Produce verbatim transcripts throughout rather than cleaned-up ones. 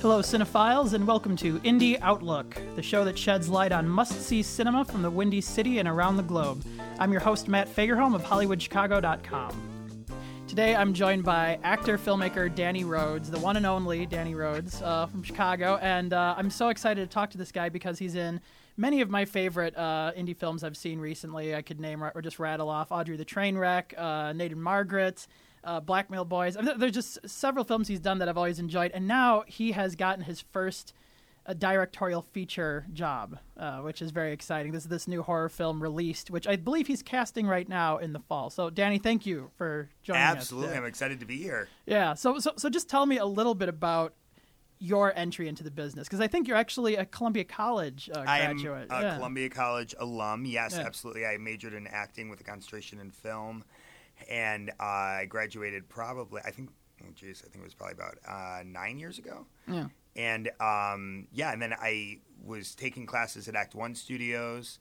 Hello, cinephiles, and welcome to Indie Outlook, the show that sheds light on must-see cinema from the Windy City and around the globe. I'm your host, Matt Fagerholm of Hollywood Chicago dot com. Today, I'm joined by actor-filmmaker Danny Rhodes, the one and only Danny Rhodes uh, from Chicago, and uh, I'm so excited to talk to this guy because he's in many of my favorite uh, indie films I've seen recently. I could name or just rattle off Audrey the Trainwreck, uh, Nate and Margaret, Uh, Blackmail Boys. I mean, there's just several films he's done that I've always enjoyed, and now he has gotten his first uh, directorial feature job, uh, which is very exciting. This is this new horror film Released, which I believe he's casting right now in the fall. So, Danny, thank you for joining Absolutely. us. Absolutely, I'm excited to be here. Yeah. So, so, so just tell me a little bit about your entry into the business, because I think you're actually a Columbia College uh, graduate. I am a yeah. Columbia College alum. Yes, Yeah. absolutely. I majored in acting with a concentration in film. And uh, I graduated probably, I think, oh geez, I think it was probably about uh, nine years ago. Yeah. And um, yeah, and then I was taking classes at Act One Studios,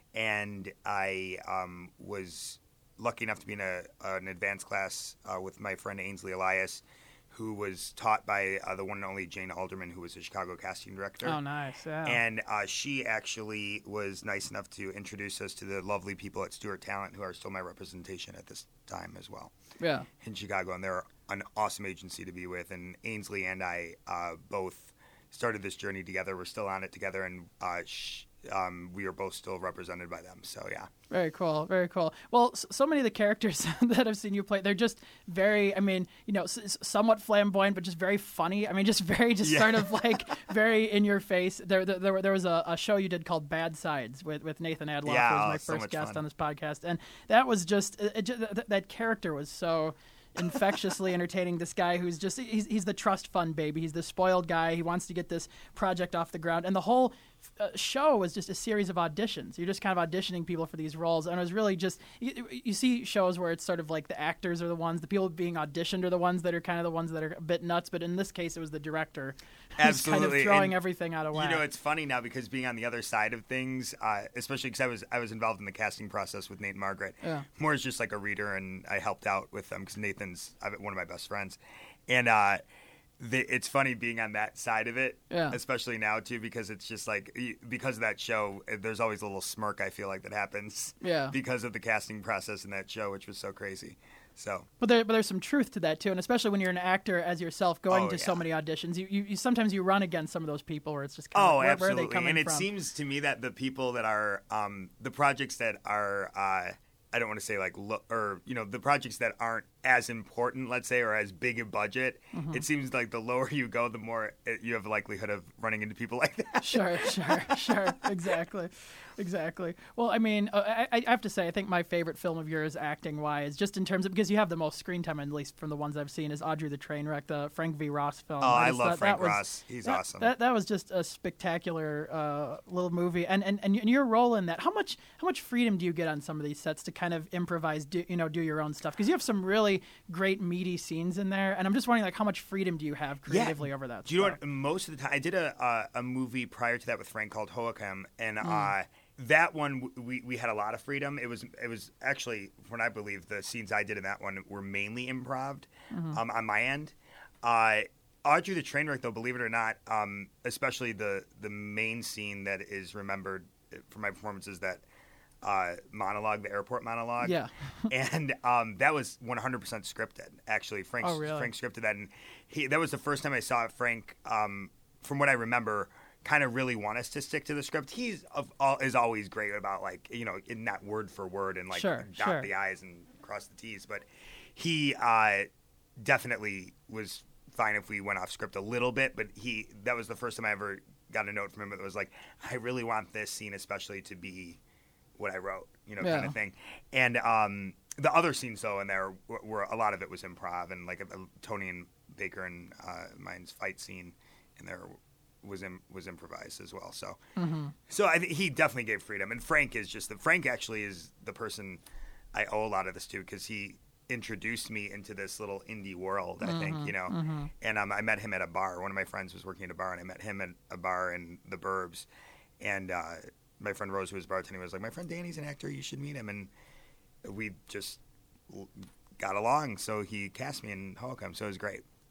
and I um, was lucky enough to be in a, an advanced class uh, with my friend Ainsley Elias, who was taught by uh, the one and only Jane Alderman, who was a Chicago casting director. Oh, nice. Yeah. And uh, she actually was nice enough to introduce us to the lovely people at Stewart Talent, who are still my representation at this time as well. Yeah. In Chicago, and they're an awesome agency to be with. And Ainsley and I uh, both started this journey together. We're still on it together, and uh, sh- um, we are both still represented by them. So yeah. Very cool, very cool. Well, so many of the characters that I've seen you play, they're just very, I mean, you know, s- somewhat flamboyant, but just very funny. I mean, just very, just Yeah. sort of like very in your face. There, there, there, there was a, a show you did called Bad Sides with, with Nathan Adloff, Yeah, who was oh, my so first much guest fun. on this podcast, and that was just, it, it, just that, that character was so infectiously entertaining. This guy who's just, he's, he's the trust fund baby. He's the spoiled guy. He wants to get this project off the ground, and the whole uh, show was just a series of auditions. You're just kind of auditioning people for these roles, and it was really just, you, you see shows where it's sort of like the actors are the ones, the people being auditioned are the ones that are kind of the ones that are a bit nuts, but in this case it was the director who's Absolutely. kind of throwing And, everything out of whack. You know, it's funny now because being on the other side of things, uh, especially because I was I was involved in the casting process with Nate and Margaret. Yeah. More as just like a reader, and I helped out with them because Nathan's uh, one of my best friends, and uh, the, it's funny being on that side of it, Yeah. especially now too, because it's just like y- because of that show, uh, there's always a little smirk I feel like that happens, Yeah. because of the casting process in that show, which was so crazy. So, But there, but there's some truth to that too, and especially when you're an actor as yourself, going Oh, to yeah. so many auditions, you, you, you sometimes you run against some of those people where it's just kind oh, of, where, where are absolutely, they coming and it from? seems to me that the people that are um, the projects that are. Uh, I don't want to say like, lo- or, you know, the projects that aren't as important, let's say, or as big a budget, Mm-hmm. it seems like the lower you go, the more it, you have a likelihood of running into people like that. Sure, sure, sure. Exactly, exactly. Well, I mean, uh, I, I have to say, I think my favorite film of yours, acting-wise, just in terms of, because you have the most screen time, at least from the ones I've seen, is Audrey the Trainwreck, the Frank V. Ross film. Oh, I just love thought Frank that was- Ross. He's that, awesome. That that was just a spectacular uh, little movie, and, and and your role in that. How much how much freedom do you get on some of these sets to kind of improvise, do, you know, do your own stuff? Because you have some really great meaty scenes in there, and I'm just wondering, like, how much freedom do you have creatively over that? Do you know stuff? what? Most of the time, I did a uh, a movie prior to that with Frank called Hoakam, and Hmm. uh, that one w- we we had a lot of freedom. It was it was actually, when I believe the scenes I did in that one were mainly improv Mm-hmm. um, on my end. Uh, Audrey the Trainwreck, though, believe it or not, um, especially the the main scene that is remembered for my performances, that uh, monologue, the airport monologue. Yeah. and um, that was one hundred percent scripted. Actually, Frank Oh, really? Frank scripted that, and he that was the first time I saw Frank. Um, from what I remember, kind of really want us to stick to the script. He's of all, is always great about, like, you know, in that word for word and like Sure, dot sure. the I's and cross the T's. But he uh, definitely was fine if we went off script a little bit. But he that was the first time I ever got a note from him that was like, I really want this scene especially to be what I wrote, you know, Yeah. kind of thing. And um, the other scenes, though, in there were, were a lot of it was improv, and like uh, Tony and Baker and uh, mine's fight scene in there was Im- was improvised as well. So, Mm-hmm. so I th- he definitely gave freedom. And Frank is just the Frank actually is the person I owe a lot of this to, because he introduced me into this little indie world, I think, you know. mm-hmm. And um, I met him at a bar. One of my friends was working at a bar, and I met him at a bar in the Burbs. And uh, my friend Rose, who was bartending, was like, my friend Danny's an actor. You should meet him. And we just l- got along. So he cast me in Hoakam. So it was great.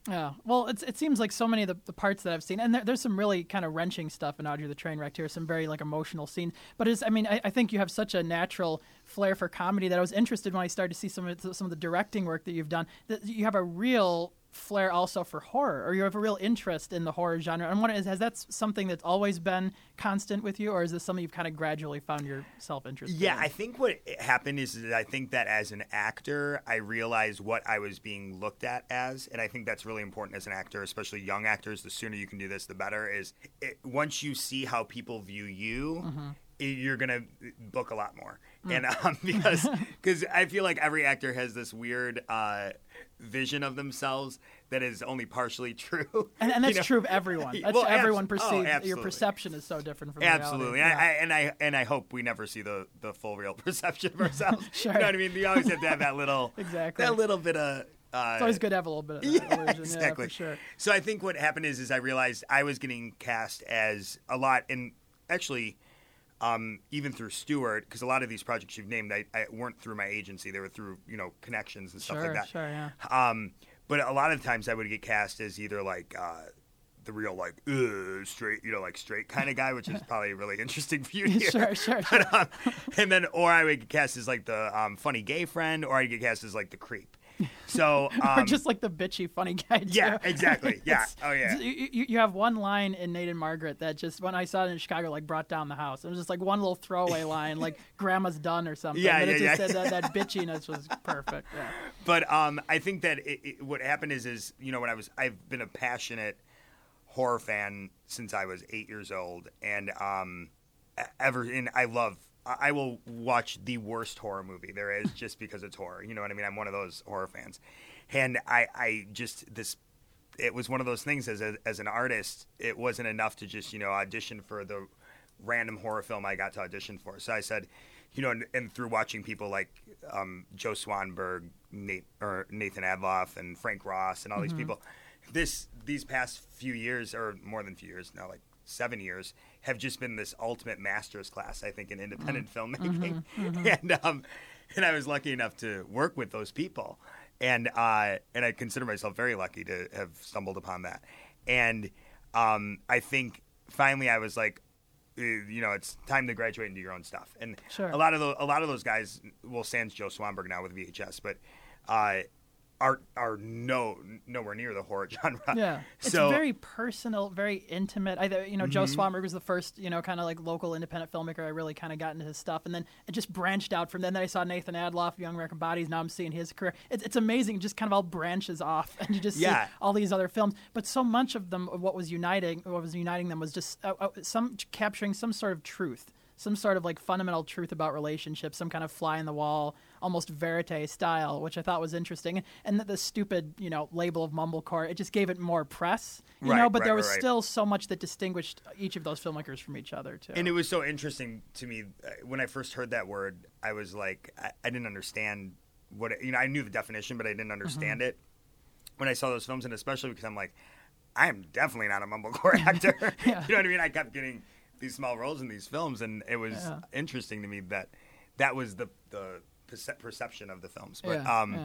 Yeah. Well, it's, it seems like so many of the, the parts that I've seen, and there, there's some really kind of wrenching stuff in Audrey the Trainwreck here, some very like emotional scenes. But it's, I mean, I, I think you have such a natural flair for comedy that I was interested when I started to see some of the, some of the directing work that you've done. That you have a real flair also for horror, or you have a real interest in the horror genre. I'm wondering, is, has that something that's always been constant with you, or is this something you've kind of gradually found yourself interested yeah, in? I think what happened is that I think that as an actor, I realized what I was being looked at as, and I think that's really important as an actor, especially young actors. The sooner you can do this, the better. Is it, once you see how people view you, mm-hmm. you're going to book a lot more. Mm. And um, because cause I feel like every actor has this weird uh, vision of themselves that is only partially true. And, and that's you know? true of everyone. That's well, everyone abs- perceives. Oh, your perception is so different from absolutely. reality. I, Yeah. I, and I and I hope we never see the, the full real perception of ourselves. Sure. You know what I mean? You always have to have that little exactly. that little bit of Uh, it's always good to have a little bit of that yeah, illusion. Exactly. Yeah, for sure. So I think what happened is, is I realized I was getting cast as a lot, and actually, um, even through Stewart, because a lot of these projects you've named, I, I weren't through my agency; they were through you know connections and stuff sure, like that. Sure, yeah. Um, but a lot of the times I would get cast as either like uh, the real like Ugh, straight, you know, like straight kind of guy, which is probably really interesting for you to hear. sure, sure. But, sure. um, and then, or I would get cast as like the um, funny gay friend, or I would get cast as like the creep. So, um, or just like the bitchy funny guy. Too. Yeah, exactly. Yeah. Oh, yeah. You, you, you have one line in Nate and Margaret that just when I saw it in Chicago, like brought down the house. It was just like one little throwaway line, like "Grandma's done" or something. Yeah, but yeah, it just yeah. said that, that bitchiness was perfect. Yeah. But um, I think that it, it, what happened is, is you know, when I was, I've been a passionate horror fan since I was eight years old, and um, ever, and I love. I will watch the worst horror movie there is just because it's horror. You know what I mean? I'm one of those horror fans. And I, I just, this, it was one of those things as a, as an artist, it wasn't enough to just, you know, audition for the random horror film I got to audition for. So I said, you know, and, and through watching people like um, Joe Swanberg, Nate, or Nathan Adloff, and Frank Ross, and all mm-hmm. these people, this, these past few years, or more than few years now, like seven years, have just been this ultimate master's class, I think, in independent mm-hmm. filmmaking. Mm-hmm. Mm-hmm. And um, and I was lucky enough to work with those people. And uh, and I consider myself very lucky to have stumbled upon that. And um, I think finally I was like, you know, it's time to graduate and do your own stuff. And sure. a lot of the, a lot of those guys, well, sans Joe Swanberg now with V H S, but uh, are are no nowhere near the horror genre. Yeah, it's so, very personal, very intimate. I, you know, mm-hmm. Joe Swanberg was the first, you know, kind of like local independent filmmaker I really kind of got into his stuff, and then it just branched out from then. Then I saw Nathan Adloff, Young American Bodies. Now I'm seeing his career. It's it's amazing. It just kind of all branches off, and you just yeah. see all these other films. But so much of them, what was uniting, what was uniting them was just uh, uh, some capturing some sort of truth. Some sort of like fundamental truth about relationships, some kind of fly in the wall, almost verite style, which I thought was interesting. And the, the stupid, you know, label of mumblecore, it just gave it more press, you right, know. But right, there was right. still so much that distinguished each of those filmmakers from each other, too. And it was so interesting to me uh, when I first heard that word. I was like, I, I didn't understand what it, you know. I knew the definition, but I didn't understand mm-hmm. it when I saw those films, and especially because I'm like, I am definitely not a mumblecore actor. yeah. You know what I mean? I kept getting these small roles in these films, and it was yeah. interesting to me that that was the the perce- perception of the films. But yeah, um, yeah.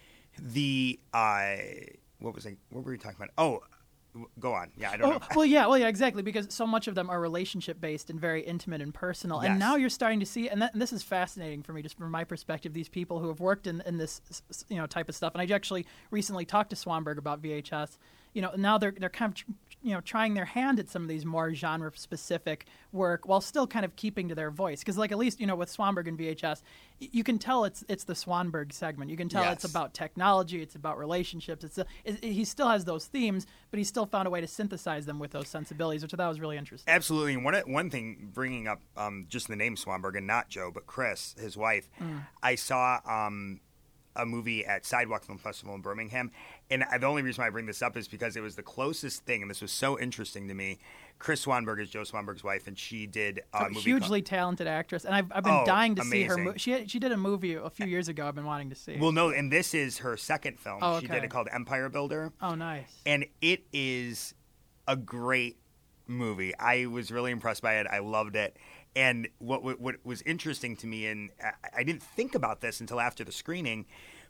the uh, what was I? What were we talking about? Oh, go on. Yeah, I don't oh, know. Well, yeah, well, yeah, exactly, because so much of them are relationship based and very intimate and personal. Yes. And now you're starting to see, and, that, and this is fascinating for me, just from my perspective, these people who have worked in, in this, you know, type of stuff. And I actually recently talked to Swanberg about V H S. You know, now they're they're kind of, you know, trying their hand at some of these more genre-specific work while still kind of keeping to their voice. Because, like, at least, you know, with Swanberg and V H S, you can tell it's it's the Swanberg segment. You can tell yes. it's about technology, it's about relationships. It's a, it, he still has those themes, but he still found a way to synthesize them with those sensibilities, which I thought was really interesting. Absolutely. And one one thing, bringing up um, just the name Swanberg, and not Joe, but Chris, his wife, mm. I saw um, a movie at Sidewalk Film Festival in Birmingham. And the only reason why I bring this up is because it was the closest thing, and this was so interesting to me. Chris Swanberg is Joe Swanberg's wife, and she did a, a movie hugely called, talented actress, and I've, I've been oh, dying to amazing. see her. Mo- she she did a movie a few years ago. I've been wanting to see. Well, no, and this is her second film. Oh, She okay. did it called Empire Builder. Oh, nice. And it is a great movie. I was really impressed by it. I loved it. And what what, what was interesting to me, and I, I didn't think about this until after the screening,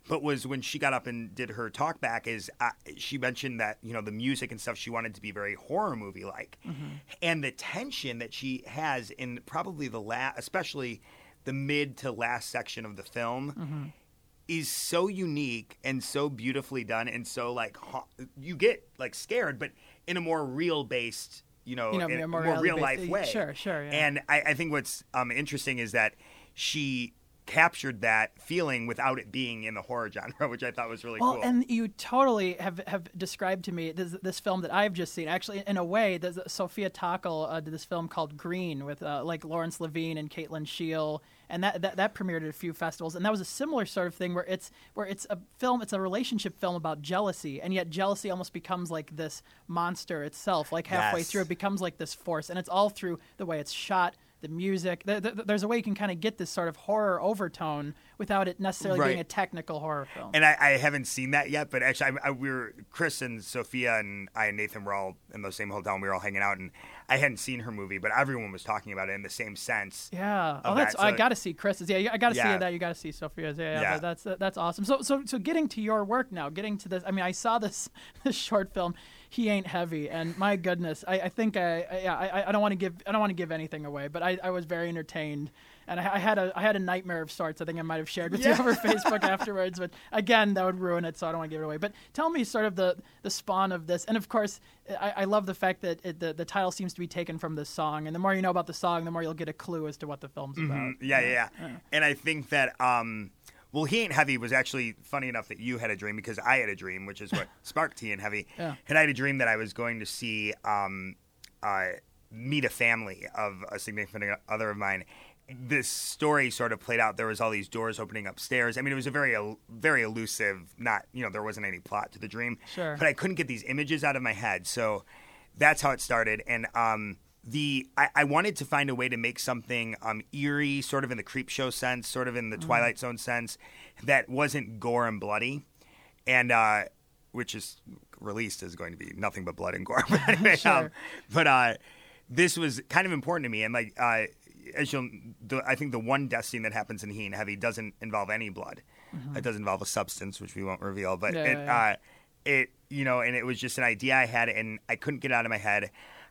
but was when she got up and did her talk back is uh, she mentioned that, you know, the music and stuff, she wanted to be very horror movie like. Mm-hmm. And the tension that she has in probably the last, especially the mid to last section of the film mm-hmm. is so unique and so beautifully done. And so like you get like scared, but in a more real based, you know, you know in a more, more real life based, way. Sure, sure. Yeah. And I, I think what's um, interesting is that she captured that feeling without it being in the horror genre, which I thought was really well, cool. And you totally have, have described to me this, this film that I've just seen. Actually, in a way, there's, Sophia Tockel uh, did this film called Green with uh, like Lawrence Levine and Caitlin Scheel, and that, that that premiered at a few festivals. And that was a similar sort of thing where it's where it's a film, it's a relationship film about jealousy, and yet jealousy almost becomes like this monster itself. Like halfway yes. through, it becomes like this force, and it's all through the way it's shot. The music, there's a way you can kind of get this sort of horror overtone without it necessarily right. being a technical horror film. And I, I haven't seen that yet, but actually, I, I, we were Chris and Sophia and I and Nathan were all in the same hotel, and we were all hanging out, and I hadn't seen her movie, but everyone was talking about it in the same sense. Yeah, oh, that's that. so I got to see Chris's. Yeah, I got to yeah. see that. You got to see Sophia's. Yeah, yeah, yeah. That's that's awesome. So, so, so, getting to your work now, getting to this. I mean, I saw this this short film. He Ain't Heavy, and my goodness, I, I think I, I yeah I, I don't want to give I don't want to give anything away, but I, I was very entertained, and I, I had a I had a nightmare of sorts. I think I might have shared with yeah. you over Facebook afterwards, but again, that would ruin it, so I don't want to give it away. But tell me sort of the, the spawn of this, and of course, I, I love the fact that it, the the title seems to be taken from this song, and the more you know about the song, the more you'll get a clue as to what the film's mm-hmm. about. Yeah, yeah, yeah, yeah, and I think that. Um, Well, He Ain't Heavy was actually funny enough that you had a dream because I had a dream, which is what sparked He Ain't Heavy. Yeah. And I had a dream that I was going to see um, uh, meet a family of a significant other of mine. This story sort of played out. There was all these doors opening upstairs. I mean, it was a very, very elusive. Not, you know, there wasn't any plot to the dream. Sure. But I couldn't get these images out of my head, so that's how it started. And um, The I, I wanted to find a way to make something um, eerie, sort of in the Creepshow sense, sort of in the mm. Twilight Zone sense, that wasn't gore and bloody, and uh, which is released is going to be nothing but blood and gore. But anyway, sure. um, but uh, this was kind of important to me, and like uh, as you'll, the, I think the one death scene that happens in He Ain't Heavy doesn't involve any blood. Mm-hmm. It does involve a substance, which we won't reveal, but yeah, it, yeah. Uh, it you know, and it was just an idea I had, and I couldn't get it out of my head.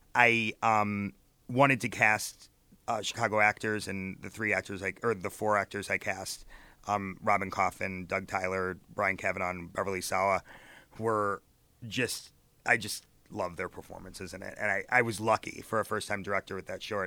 I um, wanted to cast uh, Chicago actors, and the three actors, I, or the four actors I cast, um, Robin Coffin, Doug Tyler, Brian Kavanaugh, and Beverly Sawa, were just, I just loved their performances in it. And I, I was lucky for a first-time director with that short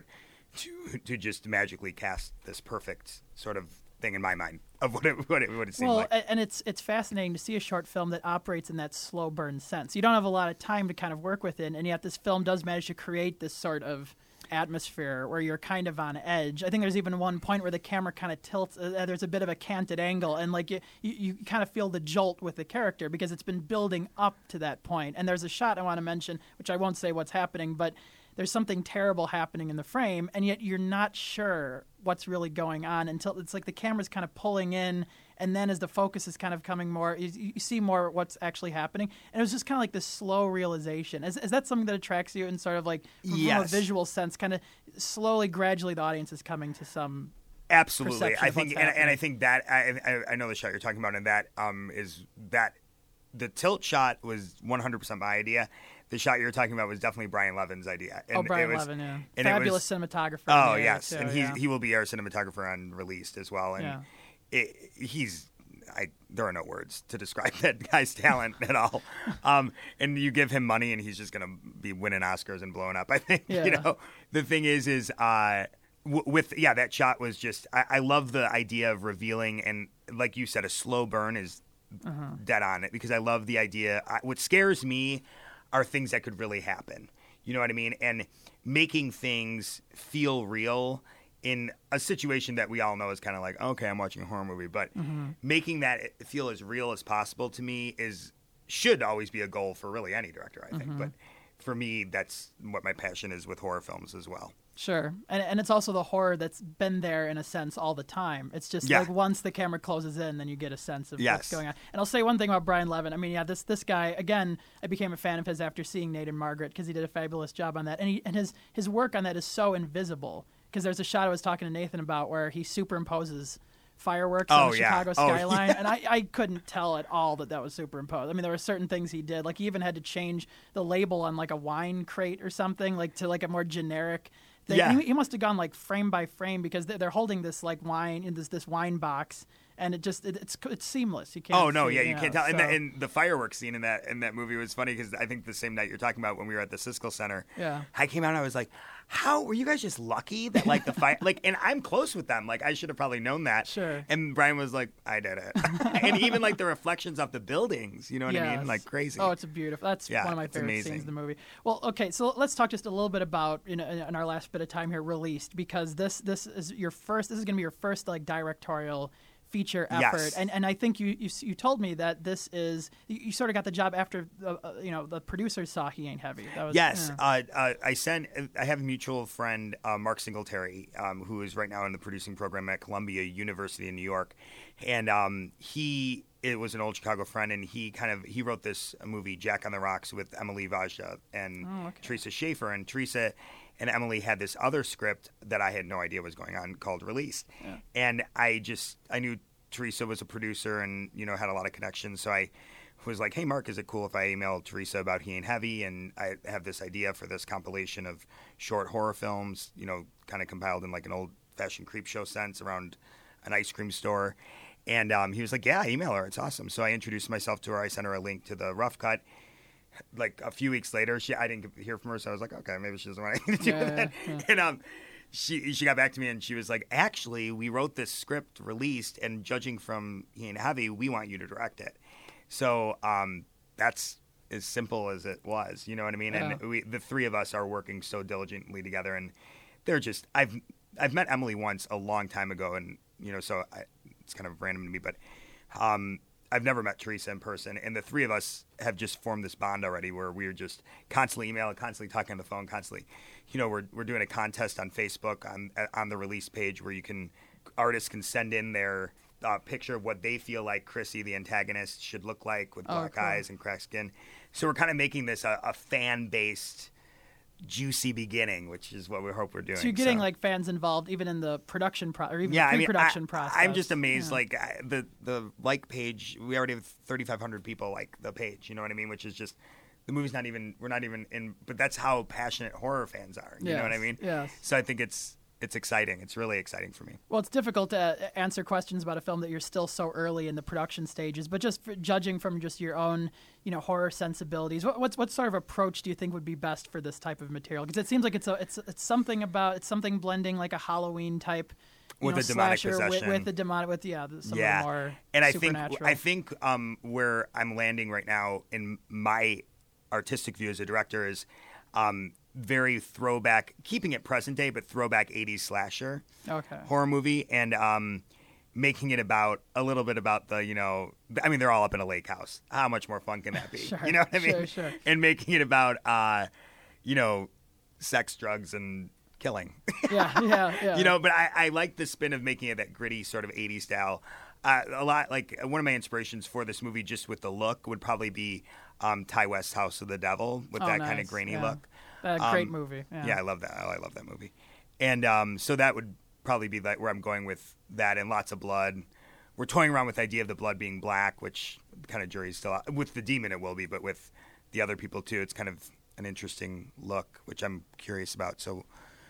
to to just magically cast this perfect sort of thing in my mind of what it, what it, what it seemed well, like. Well, and it's it's fascinating to see a short film that operates in that slow burn sense. You don't have a lot of time to kind of work within, and yet this film does manage to create this sort of atmosphere where you're kind of on edge. I think there's even one point where the camera kind of tilts. Uh, there's a bit of a canted angle, and like you, you, you kind of feel the jolt with the character because it's been building up to that point. And there's a shot I want to mention, which I won't say what's happening, but there's something terrible happening in the frame, and yet you're not sure what's really going on until it's like the camera's kind of pulling in, and then as the focus is kind of coming more, you, you see more what's actually happening. And it was just kind of like this slow realization. Is, is that something that attracts you in sort of like from, yes. from a visual sense, kind of slowly, gradually the audience is coming to some Absolutely. I perception of think, what's and, happening? and I think that, I, I, I know the shot you're talking about, and that um, is that the tilt shot was one hundred percent my idea. The shot you're talking about was definitely Brian Levin's idea. And oh, Brian it was, Levin, yeah. and Fabulous it was, cinematographer. Oh, yeah, yes. too, and he yeah. he will be our cinematographer on Released as well. And Yeah. it, he's, I, there are no words to describe that guy's talent at all. Um, and you give him money and he's just going to be winning Oscars and blowing up, I think. Yeah. You know, the thing is, is uh, w- with, yeah, that shot was just, I, I love the idea of revealing, and like you said, a slow burn is uh-huh. dead on it, because I love the idea. I, what scares me are things that could really happen. You know what I mean? And making things feel real in a situation that we all know is kind of like, okay, I'm watching a horror movie, but mm-hmm. making that feel as real as possible to me is should always be a goal for really any director, I think. Mm-hmm. But for me, that's what my passion is with horror films as well. Sure. And and it's also the horror that's been there in a sense all the time. It's just yeah. like once the camera closes in, then you get a sense of yes. what's going on. And I'll say one thing about Brian Levin. I mean, yeah, this this guy, again, I became a fan of his after seeing Nate and Margaret because he did a fabulous job on that. And he and his, his work on that is so invisible, because there's a shot I was talking to Nathan about where he superimposes fireworks Oh, on the yeah. Chicago Oh, skyline, yeah. and I, I couldn't tell at all that that was superimposed. I mean, there were certain things he did, like he even had to change the label on like a wine crate or something, like to like a more generic thing. Yeah. And he, he must have gone like frame by frame because they're, they're holding this like wine in this this wine box. And it just it, it's it's seamless. You can't. Oh no, see, yeah, you know, can't tell. So. And, the, and the fireworks scene in that in that movie was funny because I think the same night you're talking about when we were at the Siskel Center, Yeah. I came out and I was like, "How were you guys just lucky that like the fire like?" And I'm close with them. Like I should have probably known that. Sure. And Brian was like, "I did it," and even like the reflections off the buildings. You know what I Yes. mean? Like crazy. Oh, it's a beautiful. That's Yeah, one of my it's favorite amazing. scenes in the movie. Well, okay, so let's talk just a little bit about you know in our last bit of time here, Released, because this this is your first. This is going to be your first like directorial feature effort, Yes. and and I think you, you you told me that this is you, you sort of got the job after the, uh, you know the producers saw He Ain't Heavy. That was, Yes, yeah. uh, uh, I sent. I have a mutual friend, uh, Mark Singletary, um, who is right now in the producing program at Columbia University in New York, and um, he it was an old Chicago friend, and he kind of he wrote this movie Jack on the Rocks with Emily Vajda and Oh, okay. Teresa Schaefer, and Teresa and Emily had this other script that I had no idea was going on called Released, Yeah. and I just I knew Teresa was a producer and you know had a lot of connections, so I was like, hey Mark, is it cool if I email Teresa about He Ain't Heavy, and I have this idea for this compilation of short horror films, you know, kind of compiled in like an old fashioned creep show sense around an ice cream store. And um, he was like, yeah, email her, it's awesome. So I introduced myself to her. I sent her a link to the rough cut. Like a few weeks later, she I didn't hear from her, so I was like, okay, maybe she doesn't want anything to do Yeah, with it. yeah, yeah. And um, she she got back to me and she was like, actually, we wrote this script, Released, and judging from He Ain't Heavy, we want you to direct it. So um, that's as simple as it was, you know what I mean? Yeah. And we, the three of us are working so diligently together, and they're just I've I've met Emily once a long time ago, and you know, so I, it's kind of random to me, but um, I've never met Teresa in person, and the three of us have just formed this bond already, where we're just constantly emailing, constantly talking on the phone, constantly, you know, we're we're doing a contest on Facebook on on the Release page where you can artists can send in their uh, picture of what they feel like Chrissy, the antagonist, should look like with Oh, black cool. eyes and cracked skin. So we're kind of making this a, a fan-based, juicy beginning, which is what we hope we're doing. So you're getting So- like fans involved even in the production pro or even yeah, I mean, pre-production I, process. I'm just amazed. Yeah. Like I, the the like page, we already have thirty-five hundred people like the page. You know what I mean? Which is just the movie's not even we're not even in. But that's how passionate horror fans are. You know what I Yes, mean? yes. So I think it's it's exciting. It's really exciting for me. Well, it's difficult to uh, answer questions about a film that you're still so early in the production stages, but just for judging from just your own, you know, horror sensibilities, what what's, what sort of approach do you think would be best for this type of material? Because it seems like it's a it's it's something about it's something blending like a Halloween type you With know, a demonic slasher with, possession. with the demonic with yeah the- some yeah, of the more and I think supernatural. I think um, where I'm landing right now in my artistic view as a director is um, very throwback, keeping it present day, but throwback eighties slasher. okay. horror movie, and um, making it about a little bit about the, you know, I mean, they're all up in a lake house. How much more fun can that be? Sure, You know what I mean? sure, sure. And making it about, uh, you know, sex, drugs, and killing. Yeah, yeah, yeah. You know, but I, I like the spin of making it that gritty sort of eighties style. Uh, a lot like one of my inspirations for this movie, just with the look, would probably be um, Ty West's House of the Devil with Oh, that kind of nice, grainy yeah. look. Uh, great Um, movie. Yeah. Yeah, I love that. Oh, I love that movie. And um, so that would probably be like where I'm going with that, and lots of blood. We're toying around with the idea of the blood being black, which kind of jury's still out. With the demon it will be, but with the other people too, it's kind of an interesting look, which I'm curious about. So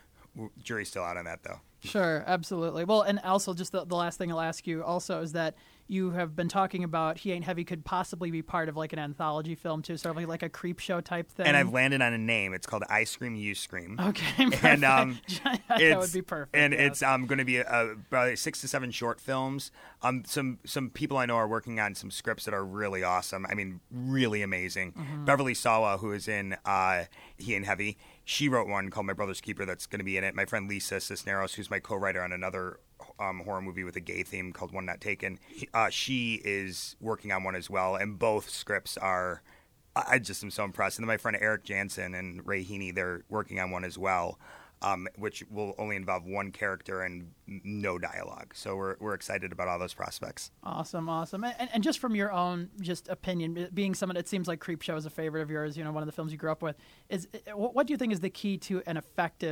w- jury's still out on that though. Sure, absolutely. Well, and also just the, the last thing I'll ask you also is that you have been talking about He Ain't Heavy could possibly be part of like an anthology film too, sort of like, like a creep show type thing. And I've landed on a name. It's called I Scream, You Scream. Okay, perfect. And um, that it's- would be perfect. And yes. it's um, going to be uh, probably six to seven short films. Um, some some people I know are working on some scripts that are really awesome. I mean, really amazing. Mm-hmm. Beverly Sawa, who is in uh, He Ain't Heavy, she wrote one called My Brother's Keeper that's going to be in it. My friend Lisa Cisneros, who's my co-writer on another um, horror movie with a gay theme called One Not Taken, uh, she is working on one as well. And both scripts are. I just am so impressed. And then my friend Eric Jansen and Ray Heaney, they're working on one as well, um, which will only involve one character and no dialogue. So we're we're excited about all those prospects. Awesome, awesome. And, and just from your own just opinion, being someone, it seems like Creepshow is a favorite of yours, you know, one of the films you grew up with, is what do you think is the key to an effective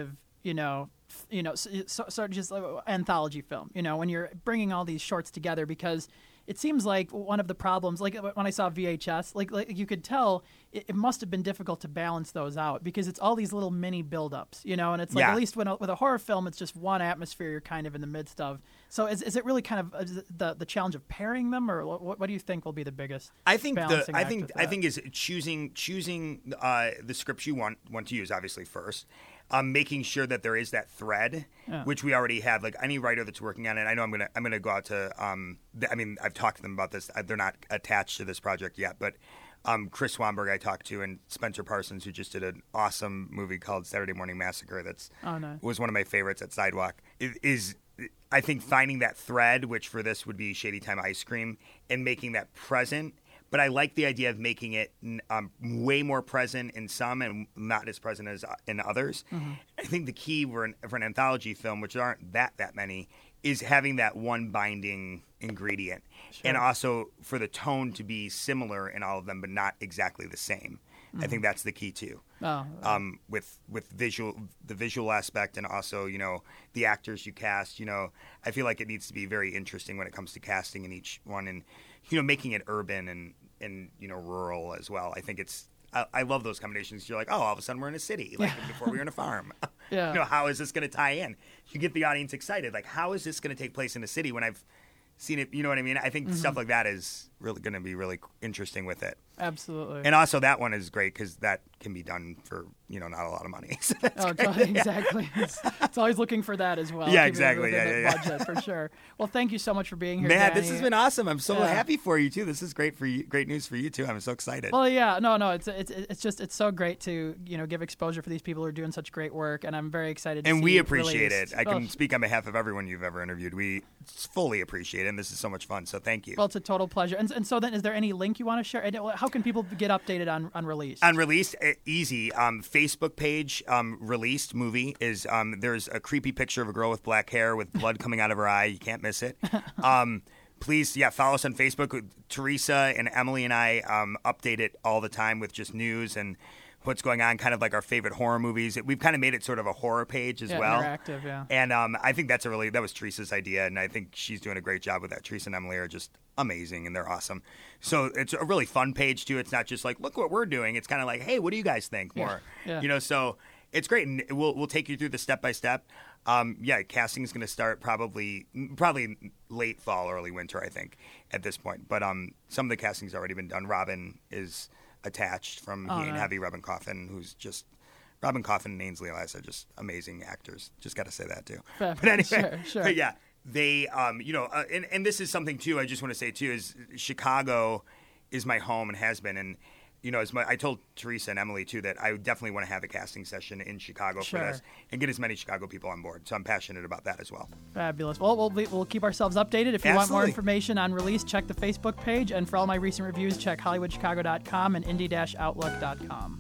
you know, f- you know, so, so, sort of just like anthology film, you know, when you're bringing all these shorts together, because it seems like one of the problems, like when I saw V H S, like, like you could tell it, it must have been difficult to balance those out, because it's all these little mini buildups, you know, and it's like, Yeah. at least when a, with a horror film, it's just one atmosphere you're kind of in the midst of. So is is it really kind of is it the the challenge of pairing them, or what, what do you think will be the biggest? I think the balancing I act think with I that? think is choosing choosing uh, the scripts you want want to use, obviously first. Um, making sure that there is that thread, Yeah. which we already have. Like any writer that's working on it, I know I'm gonna I'm gonna go out to. Um, th- I mean, I've talked to them about this. Uh, They're not attached to this project yet, but um, Chris Swanberg I talked to, and Spencer Parsons, who just did an awesome movie called Saturday Morning Massacre. That's Oh, nice. was one of my favorites at Sidewalk. It is I think finding that thread, which for this would be Shady Time Ice Cream, and making that present. But I like the idea of making it um, way more present in some and not as present as in others. Mm-hmm. I think the key for an, for an anthology film, which aren't that that many, is having that one binding ingredient, Sure. and also for the tone to be similar in all of them, but not exactly the same. I think that's the key too. Oh, Um, with with visual the visual aspect, and also you know the actors you cast. You know, I feel like it needs to be very interesting when it comes to casting in each one, and you know making it urban and and you know rural as well. I think it's I, I love those combinations. You're like, oh, all of a sudden we're in a city, like before we were in a farm. Yeah. You know, how is this going to tie in? You get the audience excited. Like, how is this going to take place in a city when I've seen it? You know what I mean? I think stuff like that is really going to be really interesting with it. absolutely. And also that one is great because that can be done for, you know, not a lot of money. So that's Oh, great. totally, exactly. It's, it's always looking for that as well. Yeah, keeping it exactly. within Yeah, the yeah, yeah. budget, for sure. Well, thank you so much for being here, Man, Danny. this has been awesome. I'm so Yeah. happy for you too. This is great for you. Great news for you too. I'm so excited. Well, yeah, no, no, it's it's it's just it's so great to you know give exposure for these people who are doing such great work, and I'm very excited. to and see we it appreciate released. it. I can Well, speak on behalf of everyone you've ever interviewed. We fully appreciate it, and this is so much fun. So thank you. Well, it's a total pleasure. And and so then, is there any link you want to share? And how can people get updated on on release? On Released, eh, easy. Um, Facebook page, um, Released movie is um, there's a creepy picture of a girl with black hair with blood coming out of her eye. You can't miss it. Um, please, yeah, follow us on Facebook. Teresa and Emily and I um, update it all the time with just news and what's going on, kind of like our favorite horror movies. We've kind of made it sort of a horror page as Yeah, well. interactive, yeah. And um, I think that's a really, that was Teresa's idea, and I think she's doing a great job with that. Teresa and Emily are just amazing, and they're awesome. So it's a really fun page, too. It's not just like, look what we're doing. It's kind of like, hey, what do you guys think more? yeah. You know, so it's great, and we'll, we'll take you through the step-by-step. Um, yeah, casting is going to start probably probably late fall, early winter, I think, at this point. But um, some of the casting's already been done. Robin is attached from Oh, He Ain't nice. Heavy, Robin Coffin, who's just Robin Coffin and Ainsley Elias are just amazing actors. Just got to say that too. Fair. But anyway, Sure, sure. but yeah, they, um, you know, uh, and and this is something too. I just want to say too is Chicago is my home and has been, and you know, as my, I told Teresa and Emily too that I definitely want to have a casting session in Chicago Sure. for this and get as many Chicago people on board. So I'm passionate about that as well. Fabulous. Well, we'll, be, we'll keep ourselves updated. If you want more Absolutely. information on Release, check the Facebook page. And for all my recent reviews, check Hollywood Chicago dot com and indie dash outlook dot com.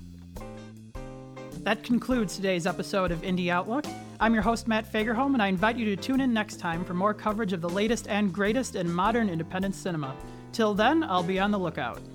That concludes today's episode of Indie Outlook. I'm your host, Matt Fagerholm, and I invite you to tune in next time for more coverage of the latest and greatest in modern independent cinema. Till then, I'll be on the lookout.